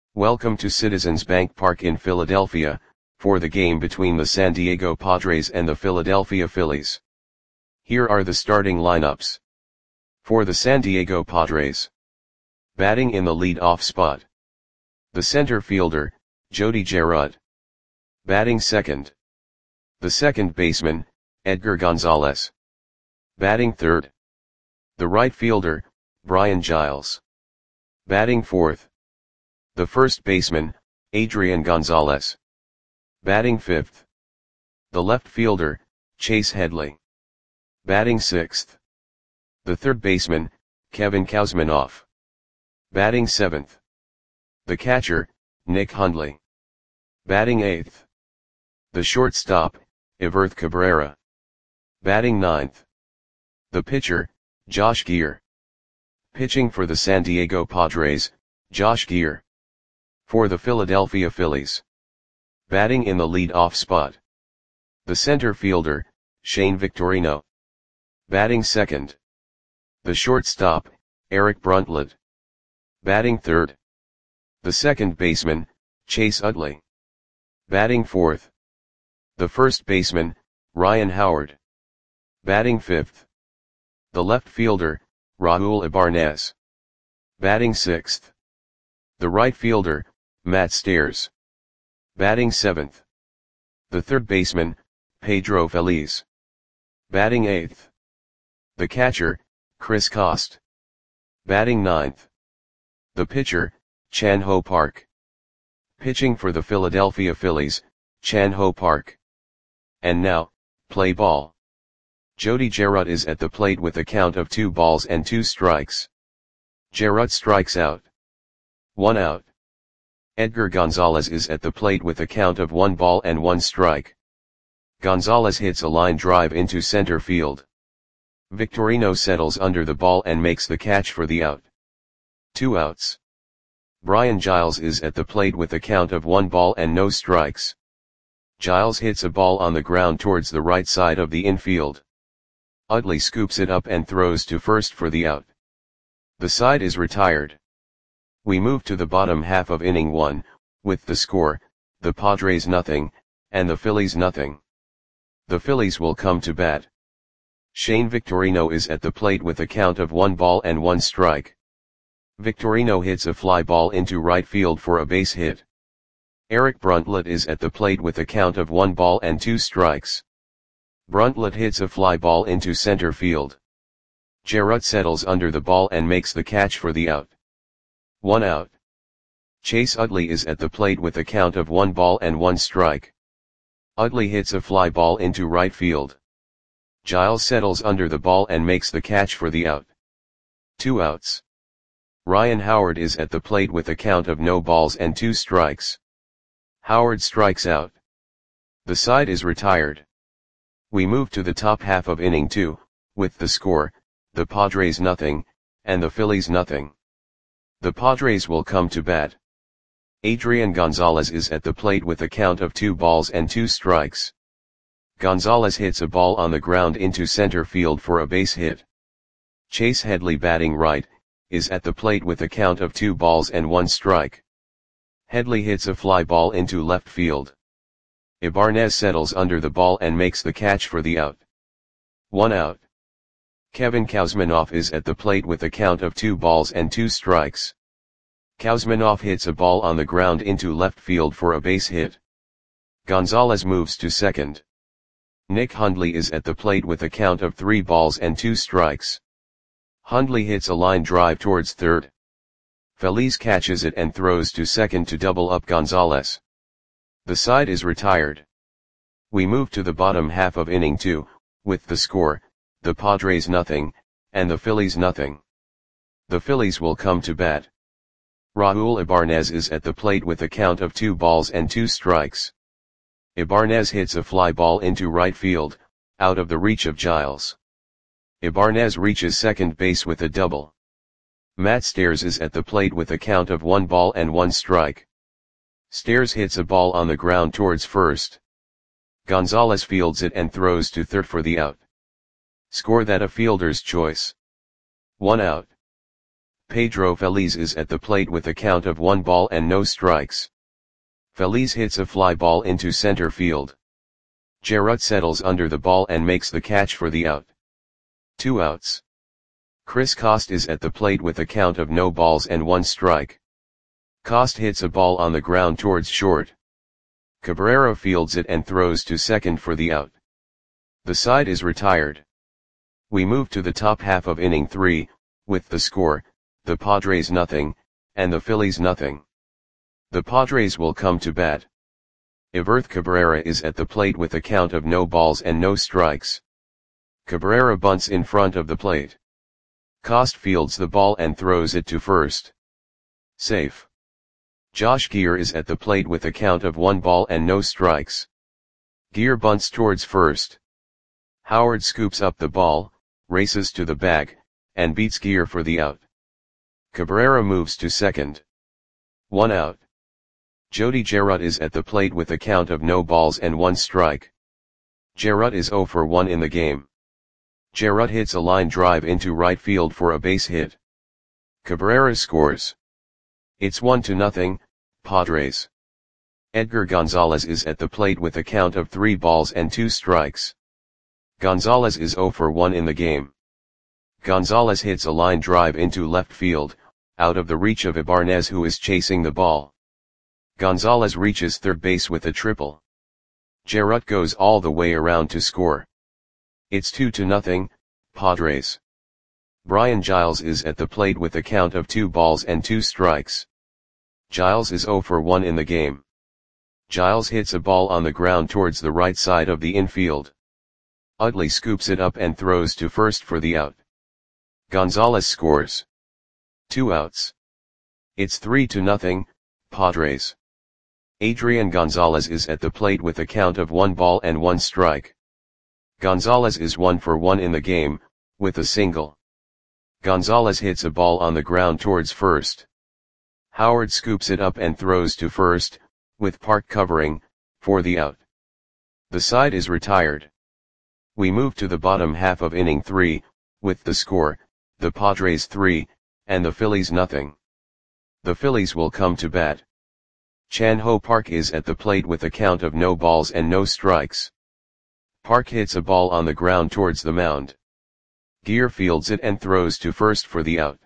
Welcome to Citizens Bank Park in Philadelphia, for the game between the San Diego Padres and the Philadelphia Phillies. Here are the starting lineups. For the San Diego Padres. Batting in the lead-off spot. The center fielder, Jody Gerard. Batting second. The second baseman, Edgar Gonzalez. Batting third. The right fielder, Brian Giles. Batting fourth. The first baseman, Adrian Gonzalez. Batting fifth. The left fielder, Chase Headley. Batting sixth. The third baseman, Kevin Kouzmanoff. Batting seventh. The catcher, Nick Hundley. Batting eighth. The shortstop, Everth Cabrera. Batting ninth. The pitcher, Josh Geer. Pitching for the San Diego Padres, Josh Geer. For the Philadelphia Phillies. Batting in the lead-off spot. The center fielder, Shane Victorino. Batting second. The shortstop, Eric Bruntlett. Batting third. The second baseman, Chase Utley. Batting fourth. The first baseman, Ryan Howard. Batting fifth. The left fielder, Raul Ibarnez. Batting sixth. The right fielder, Matt Stairs. Batting seventh. The third baseman, Pedro Feliz. Batting eighth. The catcher, Chris Cost. Batting ninth. The pitcher, Chan Ho Park. Pitching for the Philadelphia Phillies, Chan Ho Park. And now, play ball. Jody Gerard is at the plate with a count of 2 balls and 2 strikes. Gerard strikes out. 1 out. Edgar Gonzalez is at the plate with a count of 1 ball and 1 strike. Gonzalez hits a line drive into center field. Victorino settles under the ball and makes the catch for the out. 2 outs. Brian Giles is at the plate with a count of 1 ball and no strikes. Giles hits a ball on the ground towards the right side of the infield. Utley scoops it up and throws to first for the out. The side is retired. We move to the bottom half of inning 1, with the score, the Padres nothing, and the Phillies nothing. The Phillies will come to bat. Shane Victorino is at the plate with a count of 1 ball and 1 strike. Victorino hits a fly ball into right field for a base hit. Eric Bruntlett is at the plate with a count of 1 ball and 2 strikes. Bruntlett hits a fly ball into center field. Gerard settles under the ball and makes the catch for the out. 1 out. Chase Utley is at the plate with a count of 1 ball and 1 strike. Utley hits a fly ball into right field. Giles settles under the ball and makes the catch for the out. 2 outs. Ryan Howard is at the plate with a count of no balls and 2 strikes. Howard strikes out. The side is retired. We move to the top half of inning 2, with the score, the Padres nothing, and the Phillies nothing. The Padres will come to bat. Adrian Gonzalez is at the plate with a count of 2 balls and 2 strikes. Gonzalez hits a ball on the ground into center field for a base hit. Chase Headley, batting right, is at the plate with a count of 2 balls and 1 strike. Headley hits a fly ball into left field. Ibarnez settles under the ball and makes the catch for the out. 1 out. Kevin Kouzmanoff is at the plate with a count of 2 balls and 2 strikes. Kouzmanoff hits a ball on the ground into left field for a base hit. Gonzalez moves to second. Nick Hundley is at the plate with a count of 3 balls and 2 strikes. Hundley hits a line drive towards third. Feliz catches it and throws to second to double up Gonzalez. The side is retired. We move to the bottom half of inning 2, with the score, the Padres nothing, and the Phillies nothing. The Phillies will come to bat. Raul Ibarnez is at the plate with a count of 2 balls and 2 strikes. Ibarnez hits a fly ball into right field, out of the reach of Giles. Ibarnez reaches second base with a double. Matt Stairs is at the plate with a count of 1 ball and 1 strike. Stairs hits a ball on the ground towards first. Gonzalez fields it and throws to third for the out. Score that a fielder's choice. 1 out. Pedro Feliz is at the plate with a count of 1 ball and no strikes. Feliz hits a fly ball into center field. Gerard settles under the ball and makes the catch for the out. 2 outs. Chris Coste is at the plate with a count of no balls and 1 strike. Coste hits a ball on the ground towards short. Cabrera fields it and throws to second for the out. The side is retired. We move to the top half of inning 3, with the score, the Padres nothing, and the Phillies nothing. The Padres will come to bat. Everth Cabrera is at the plate with a count of no balls and no strikes. Cabrera bunts in front of the plate. Coste fields the ball and throws it to first. Safe. Josh Geer is at the plate with a count of 1 ball and no strikes. Geer bunts towards first. Howard scoops up the ball, races to the bag, and beats Geer for the out. Cabrera moves to second. 1 out. Jody Gerard is at the plate with a count of no balls and 1 strike. Gerard is 0 for 1 in the game. Gerard hits a line drive into right field for a base hit. Cabrera scores. It's 1-0, Padres. Edgar Gonzalez is at the plate with a count of 3 balls and 2 strikes. Gonzalez is 0 for 1 in the game. Gonzalez hits a line drive into left field, out of the reach of Ibanez, who is chasing the ball. Gonzalez reaches third base with a triple. Gerard goes all the way around to score. It's 2-0, Padres. Brian Giles is at the plate with a count of 2 balls and 2 strikes. Giles is 0 for 1 in the game. Giles hits a ball on the ground towards the right side of the infield. Utley scoops it up and throws to first for the out. Gonzalez scores. 2 outs. It's 3-0, Padres. Adrian Gonzalez is at the plate with a count of 1 ball and 1 strike. Gonzalez is 1 for 1 in the game, with a single. Gonzalez hits a ball on the ground towards first. Howard scoops it up and throws to first, with Park covering, for the out. The side is retired. We move to the bottom half of inning 3, with the score, the Padres 3, and the Phillies nothing. The Phillies will come to bat. Chan Ho Park is at the plate with a count of no balls and no strikes. Park hits a ball on the ground towards the mound. Geer fields it and throws to first for the out.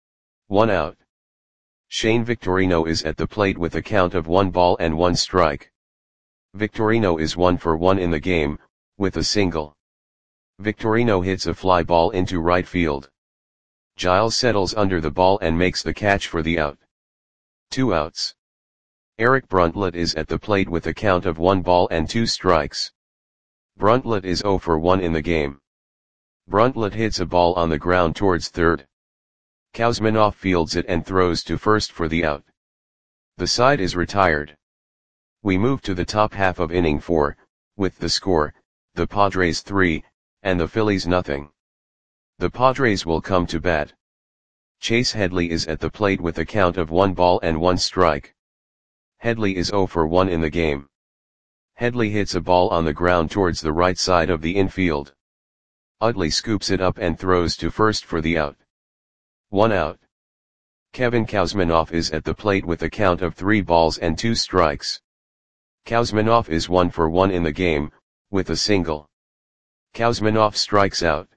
1 out. Shane Victorino is at the plate with a count of 1 ball and 1 strike. Victorino is 1 for 1 in the game, with a single. Victorino hits a fly ball into right field. Giles settles under the ball and makes the catch for the out. 2 outs. Eric Bruntlett is at the plate with a count of 1 ball and 2 strikes. Bruntlett is 0 for 1 in the game. Bruntlett hits a ball on the ground towards third. Kuzminoff fields it and throws to first for the out. The side is retired. We move to the top half of inning 4, with the score, the Padres 3, and the Phillies nothing. The Padres will come to bat. Chase Headley is at the plate with a count of 1 ball and 1 strike. Headley is 0 for 1 in the game. Headley hits a ball on the ground towards the right side of the infield. Utley scoops it up and throws to first for the out. 1 out. Kevin Kuzminoff is at the plate with a count of 3 balls and 2 strikes. Kuzminoff is 1 for 1 in the game, with a single. Kuzminoff strikes out.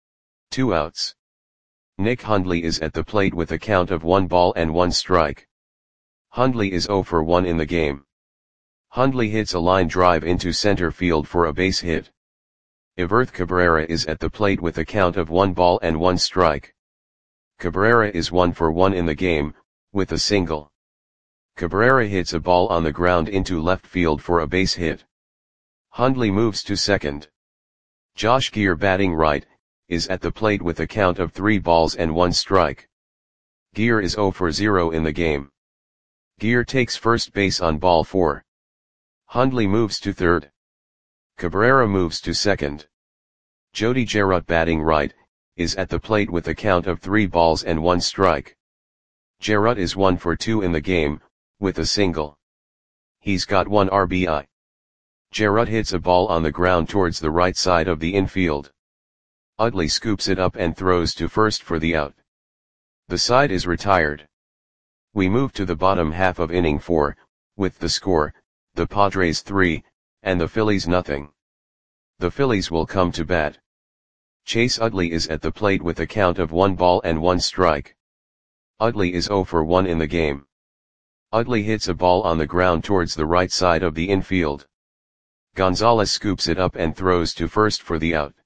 2 outs. Nick Hundley is at the plate with a count of 1 ball and 1 strike. Hundley is 0 for 1 in the game. Hundley hits a line drive into center field for a base hit. Everth Cabrera is at the plate with a count of 1 ball and 1 strike. Cabrera is 1 for 1 in the game, with a single. Cabrera hits a ball on the ground into left field for a base hit. Hundley moves to second. Josh Geer, batting right, is at the plate with a count of 3 balls and 1 strike. Geer is 0 for 0 in the game. Geer takes first base on ball 4. Hundley moves to third. Cabrera moves to second. Jody Gerard, batting right, is at the plate with a count of 3 balls and 1 strike. Gerard is 1 for 2 in the game, with a single. He's got 1 RBI. Gerard hits a ball on the ground towards the right side of the infield. Utley scoops it up and throws to first for the out. The side is retired. We move to the bottom half of inning 4, with the score, the Padres 3, and the Phillies nothing. The Phillies will come to bat. Chase Utley is at the plate with a count of 1 ball and 1 strike. Utley is 0 for 1 in the game. Utley hits a ball on the ground towards the right side of the infield. Gonzalez scoops it up and throws to first for the out.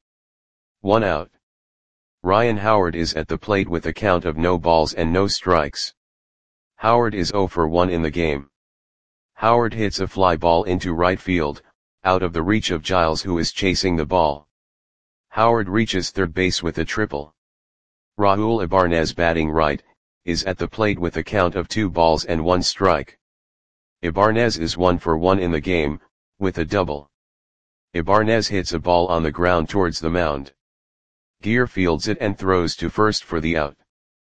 1 out. Ryan Howard is at the plate with a count of no balls and no strikes. Howard is 0 for 1 in the game. Howard hits a fly ball into right field, out of the reach of Giles, who is chasing the ball. Howard reaches third base with a triple. Raul Ibanez, batting right, is at the plate with a count of 2 balls and 1 strike. Ibanez is 1 for 1 in the game, with a double. Ibanez hits a ball on the ground towards the mound. Gear fields it and throws to first for the out.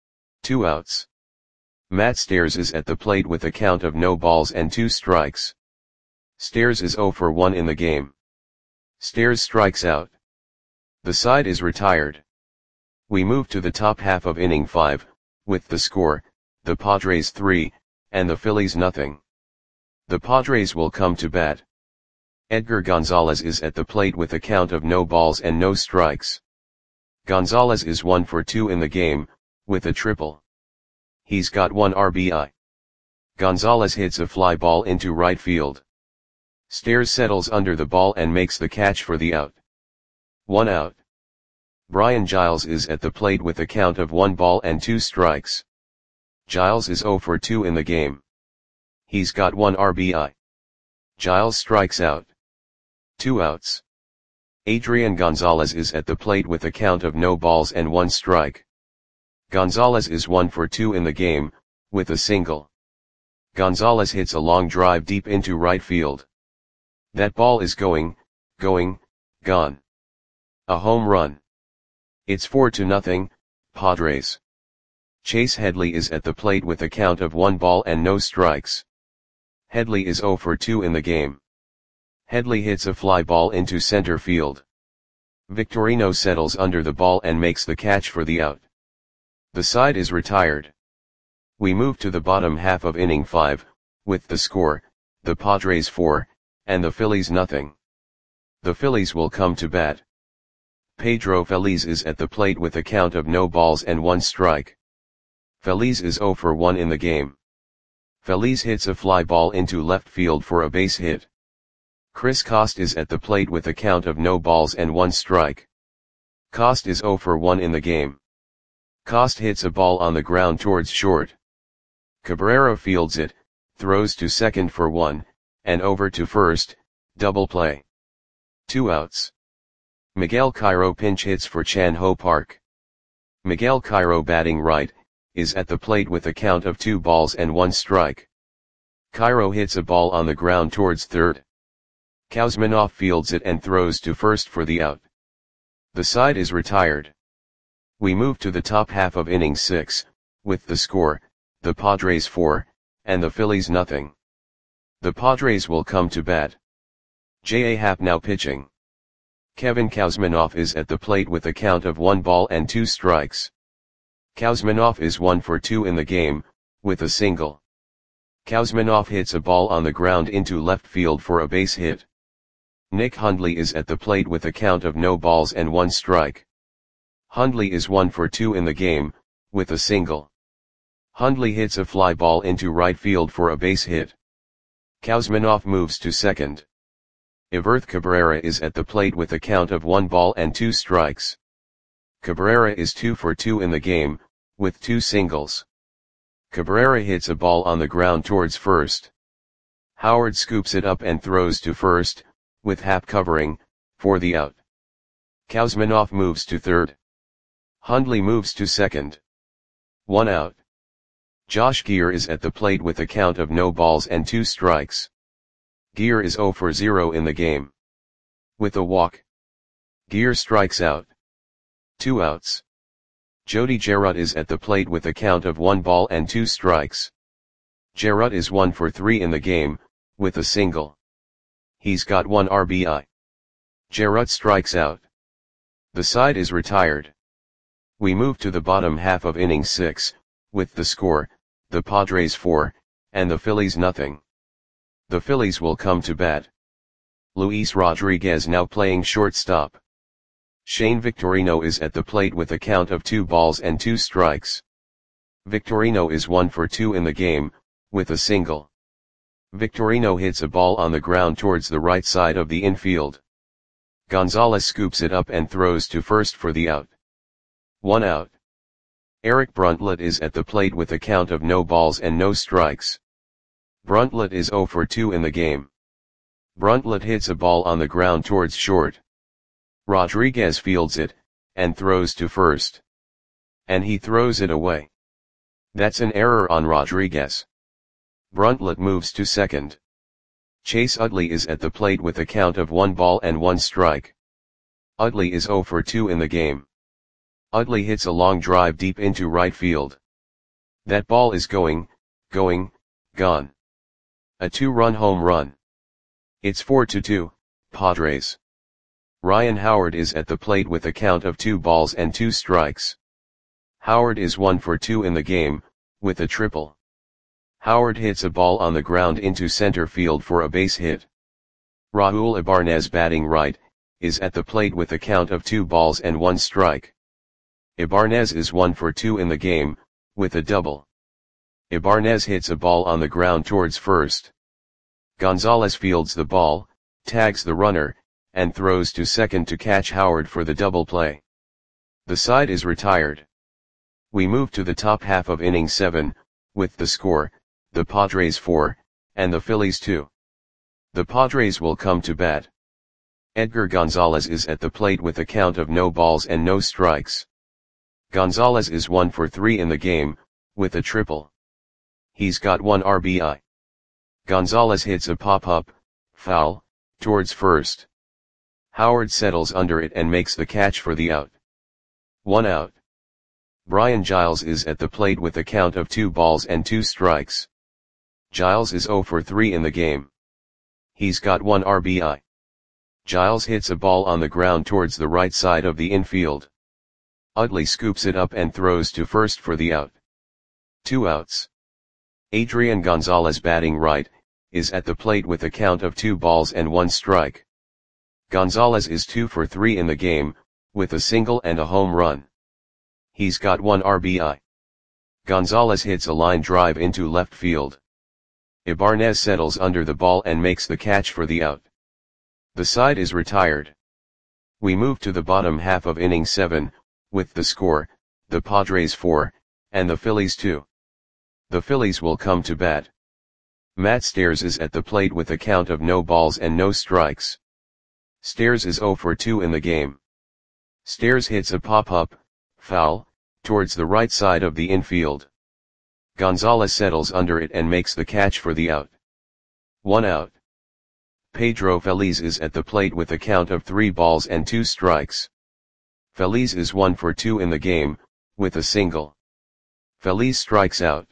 2 outs. Matt Stairs is at the plate with a count of no balls and 2 strikes. Stairs is 0 for 1 in the game. Stairs strikes out. The side is retired. We move to the top half of inning 5, with the score, the Padres 3, and the Phillies nothing. The Padres will come to bat. Edgar Gonzalez is at the plate with a count of no balls and no strikes. Gonzalez is 1 for 2 in the game, with a triple. He's got 1 RBI. Gonzalez hits a fly ball into right field. Stairs settles under the ball and makes the catch for the out. 1 out. Brian Giles is at the plate with a count of 1 ball and 2 strikes. Giles is 0 for 2 in the game. He's got 1 RBI. Giles strikes out. 2 outs. Adrian Gonzalez is at the plate with a count of no balls and 1 strike. Gonzalez is 1 for 2 in the game, with a single. Gonzalez hits a long drive deep into right field. That ball is gone. A home run. It's 4-0, Padres. Chase Headley is at the plate with a count of 1 ball and no strikes. Headley is 0 for 2 in the game. Headley hits a fly ball into center field. Victorino settles under the ball and makes the catch for the out. The side is retired. We move to the bottom half of inning 5, with the score, the Padres 4, and the Phillies nothing. The Phillies will come to bat. Pedro Feliz is at the plate with a count of no balls and 1 strike. Feliz is 0 for 1 in the game. Feliz hits a fly ball into left field for a base hit. Chris Coste is at the plate with a count of no balls and 1 strike. Coste is 0 for 1 in the game. Coste hits a ball on the ground towards short. Cabrera fields it, throws to second for 1, and over to first, double play. 2 outs. Miguel Cairo pinch hits for Chan Ho Park. Miguel Cairo, batting right, is at the plate with a count of 2 balls and 1 strike. Cairo hits a ball on the ground towards third. Kuzminoff fields it and throws to first for the out. The side is retired. We move to the top half of inning 6, with the score, the Padres 4, and the Phillies nothing. The Padres will come to bat. J.A. Happ now pitching. Kevin Kuzminoff is at the plate with a count of 1 ball and 2 strikes. Kuzminoff is 1 for 2 in the game, with a single. Kuzminoff hits a ball on the ground into left field for a base hit. Nick Hundley is at the plate with a count of no balls and 1 strike. Hundley is 1 for 2 in the game, with a single. Hundley hits a fly ball into right field for a base hit. Kuzminoff moves to second. Everth Cabrera is at the plate with a count of 1 ball and 2 strikes. Cabrera is 2 for 2 in the game, with 2 singles. Cabrera hits a ball on the ground towards first. Howard scoops it up and throws to first, with Happ covering, for the out. Kuzminoff moves to third. Hundley moves to second. 1 out. Josh Gear is at the plate with a count of no balls and 2 strikes. Gear is 0 for 0 in the game. With a walk. Gear strikes out. 2 outs. Jody Gerut is at the plate with a count of 1 ball and 2 strikes. Gerut is 1 for 3 in the game, with a single. He's got 1 RBI. Gerut strikes out. The side is retired. We move to the bottom half of inning 6, with the score, the Padres 4, and the Phillies nothing. The Phillies will come to bat. Luis Rodriguez now playing shortstop. Shane Victorino is at the plate with a count of 2 balls and 2 strikes. Victorino is 1 for 2 in the game, with a single. Victorino hits a ball on the ground towards the right side of the infield. Gonzalez scoops it up and throws to first for the out. 1 out. Eric Bruntlett is at the plate with a count of no balls and no strikes. Bruntlett is 0 for 2 in the game. Bruntlett hits a ball on the ground towards short. Rodriguez fields it, and throws to first. And he throws it away. That's an error on Rodriguez. Bruntlett moves to second. Chase Utley is at the plate with a count of 1 ball and 1 strike. Utley is 0 for 2 in the game. Utley hits a long drive deep into right field. That ball is gone. A 2-run home run. It's 4-2, Padres. Ryan Howard is at the plate with a count of 2 balls and 2 strikes. Howard is 1 for 2 in the game, with a triple. Howard hits a ball on the ground into center field for a base hit. Raul Ibanez batting right, is at the plate with a count of 2 balls and 1 strike. Ibanez is 1 for 2 in the game, with a double. Ibanez hits a ball on the ground towards first. Gonzalez fields the ball, tags the runner, and throws to second to catch Howard for the double play. The side is retired. We move to the top half of inning 7, with the score, the Padres 4, and the Phillies 2. The Padres will come to bat. Edgar Gonzalez is at the plate with a count of no balls and no strikes. Gonzalez is 1 for 3 in the game, with a triple. He's got 1 RBI. Gonzalez hits a pop-up, foul, towards first. Howard settles under it and makes the catch for the out. 1 out. Brian Giles is at the plate with a count of 2 balls and 2 strikes. Giles is 0 for 3 in the game. He's got 1 RBI. Giles hits a ball on the ground towards the right side of the infield. Utley scoops it up and throws to first for the out. 2 outs. Adrian Gonzalez batting right, is at the plate with a count of 2 balls and 1 strike. Gonzalez is 2 for 3 in the game, with a single and a home run. He's got 1 RBI. Gonzalez hits a line drive into left field. Ibanez settles under the ball and makes the catch for the out. The side is retired. We move to the bottom half of inning 7, with the score, the Padres 4, and the Phillies 2. The Phillies will come to bat. Matt Stairs is at the plate with a count of no balls and no strikes. Stairs is 0 for 2 in the game. Stairs hits a pop-up, foul, towards the right side of the infield. Gonzalez settles under it and makes the catch for the out. 1 out. Pedro Feliz is at the plate with a count of 3 balls and 2 strikes. Feliz is 1 for 2 in the game, with a single. Feliz strikes out.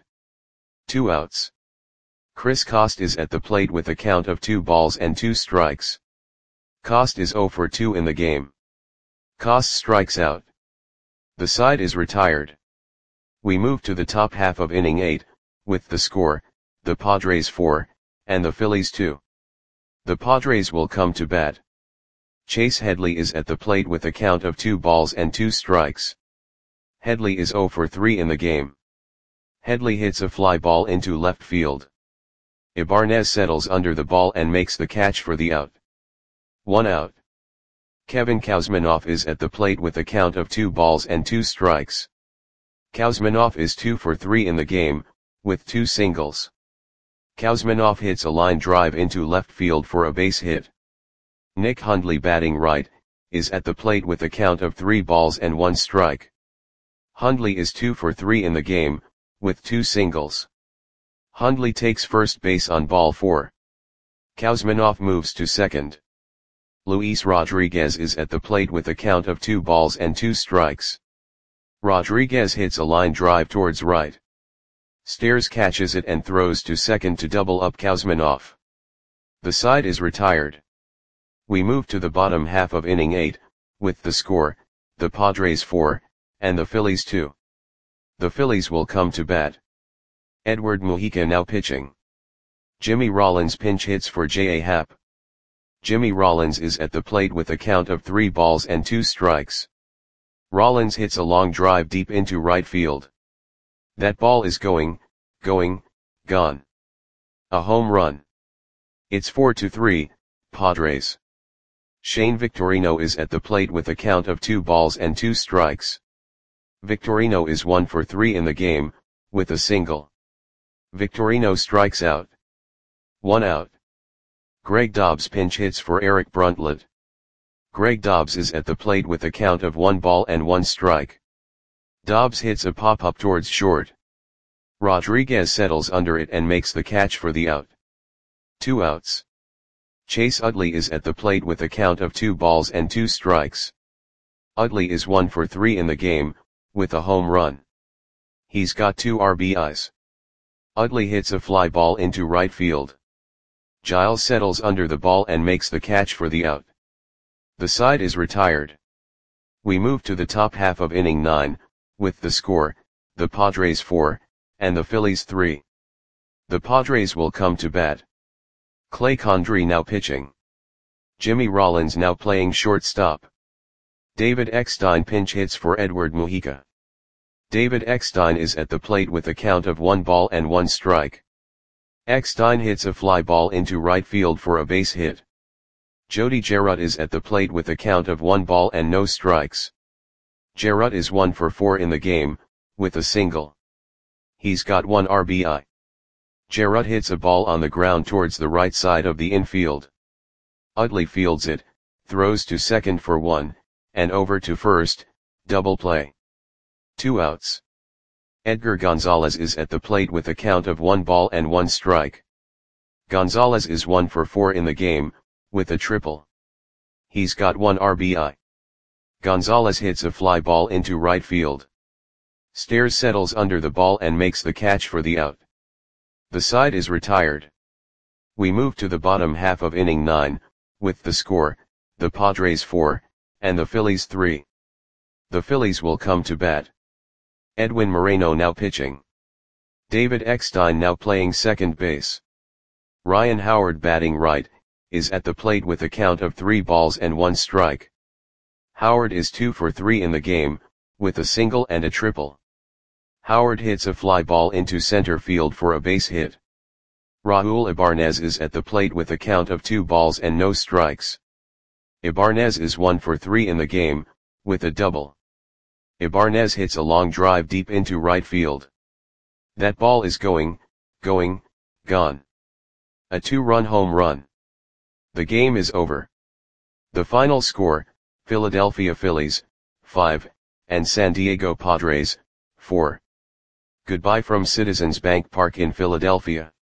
2 outs. Chris Coste is at the plate with a count of 2 balls and 2 strikes. Coste is 0 for 2 in the game. Coste strikes out. The side is retired. We move to the top half of inning 8, with the score, the Padres 4, and the Phillies 2. The Padres will come to bat. Chase Headley is at the plate with a count of 2 balls and 2 strikes. Headley is 0 for 3 in the game. Headley hits a fly ball into left field. Ibanez settles under the ball and makes the catch for the out. 1 out. Kevin Kouzmanoff is at the plate with a count of 2 balls and 2 strikes. Kouzmanoff is 2 for 3 in the game, with 2 singles. Kouzmanoff hits a line drive into left field for a base hit. Nick Hundley batting right, is at the plate with a count of 3 balls and 1 strike. Hundley is 2 for 3 in the game, with 2 singles. Hundley takes first base on ball 4. Kouzmanoff moves to second. Luis Rodriguez is at the plate with a count of 2 balls and 2 strikes. Rodriguez hits a line drive towards right. Stairs catches it and throws to second to double up Kouzmanoff. The side is retired. We move to the bottom half of inning 8, with the score, the Padres 4, and the Phillies 2. The Phillies will come to bat. Edward Mujica now pitching. Jimmy Rollins pinch hits for J.A. Happ. Jimmy Rollins is at the plate with a count of 3 balls and 2 strikes. Rollins hits a long drive deep into right field. That ball is going, gone. A home run. It's 4-3, Padres. Shane Victorino is at the plate with a count of 2 balls and 2 strikes. Victorino is 1 for 3 in the game, with a single. Victorino strikes out. 1 out. Greg Dobbs pinch hits for Eric Bruntlett. Greg Dobbs is at the plate with a count of 1 ball and 1 strike. Dobbs hits a pop-up towards short. Rodriguez settles under it and makes the catch for the out. 2 outs. Chase Utley is at the plate with a count of 2 balls and 2 strikes. Utley is 1 for 3 in the game, with a home run. He's got 2 RBIs. Utley hits a fly ball into right field. Giles settles under the ball and makes the catch for the out. The side is retired. We move to the top half of inning 9, with the score, the Padres 4, and the Phillies 3. The Padres will come to bat. Clay Condrey now pitching. Jimmy Rollins now playing shortstop. David Eckstein pinch hits for Edward Mujica. David Eckstein is at the plate with a count of 1 ball and 1 strike. Eckstein hits a fly ball into right field for a base hit. Jody Jarrett is at the plate with a count of 1 ball and no strikes. Jarrett is 1 for 4 in the game, with a single. He's got 1 RBI. Jarrett hits a ball on the ground towards the right side of the infield. Utley fields it, throws to second for 1, and over to first, double play. 2 outs. Edgar Gonzalez is at the plate with a count of 1 ball and 1 strike. Gonzalez is 1 for 4 in the game, with a triple. He's got 1 RBI. Gonzalez hits a fly ball into right field. Stairs settles under the ball and makes the catch for the out. The side is retired. We move to the bottom half of inning 9, with the score, the Padres 4, and the Phillies 3. The Phillies will come to bat. Edwin Moreno now pitching. David Eckstein now playing second base. Ryan Howard batting right, is at the plate with a count of 3 balls and 1 strike. Howard is 2 for 3 in the game, with a single and a triple. Howard hits a fly ball into center field for a base hit. Raul Ibanez is at the plate with a count of 2 balls and no strikes. Ibanez is 1 for 3 in the game, with a double. Ibanez hits a long drive deep into right field. That ball is going, gone. A 2-run home run. The game is over. The final score, Philadelphia Phillies, 5, and San Diego Padres, 4. Goodbye from Citizens Bank Park in Philadelphia.